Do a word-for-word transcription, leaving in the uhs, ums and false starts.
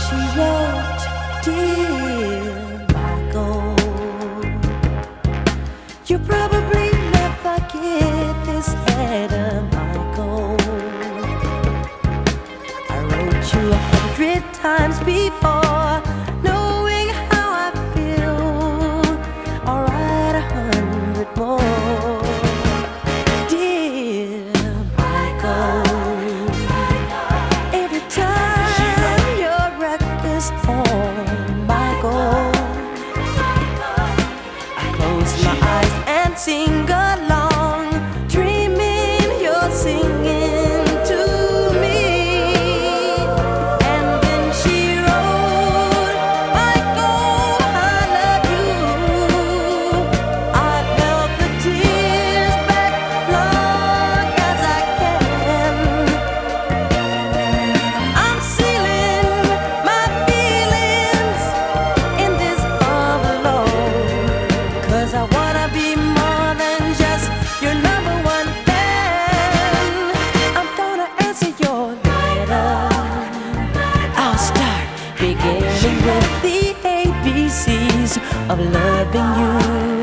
she wrote, "Dear Michael, you probably never get this letter, Michael. I wrote you a hundred times before, knowing how I feel. I'll write a hundred more. Dear Michael, every time your record's on, Michael, I close my eyes and sing along, dreaming you're singing to me." And then she wrote, "Michael, I love you. I've held the tears back long as I can. I'm sealing my feelings in this envelope, 'cause I wanna be more than just your number one fan. I'm gonna answer your letter. I'll start beginning with the A B Cs of loving you.